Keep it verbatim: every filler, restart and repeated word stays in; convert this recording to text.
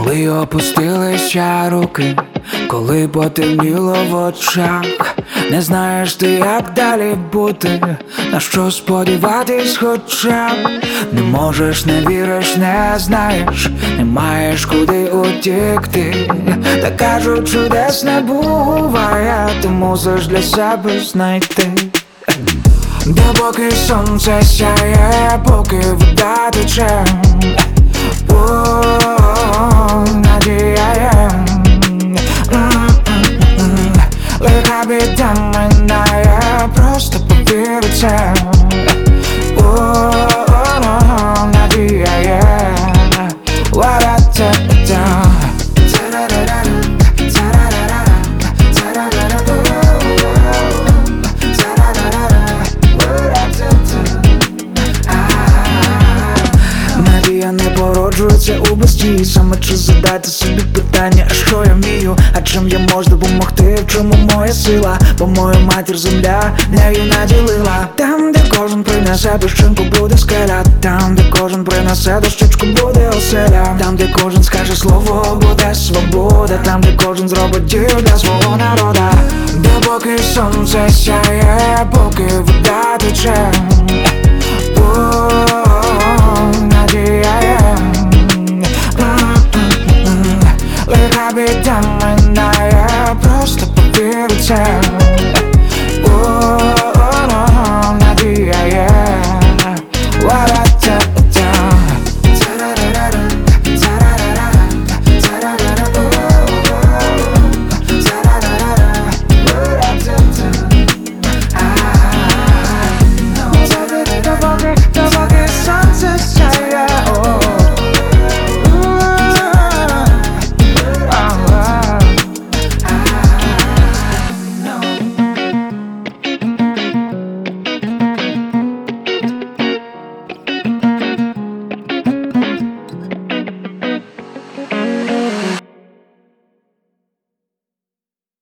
Коли опустилися руки, коли потемніло в очах, не знаєш ти, як далі бути, на що сподіватись хоча б. Не можеш, не віриш, не знаєш, не маєш куди утікти. Та кажуть, чудес не буває, ти мусиш для себе знайти. Де поки сонце сяє, поки вода тече, надія є. Лиха біда минає, просто повір у це. Надія є. Надія не породжується у бездії. Саме час задати собі питання, а що я вмію, а чим я можу допомогти, в чому моя сила. Бо мою матір земля нею наділила. Там, де кожен принесе дощинку, буде скеля. Там, де кожен принесе дощечку, буде оселя. Там, де кожен скаже слово, буде свобода. Там, де кожен зробить дію для свого народа. Де поки сонце сяє, поки вода тече,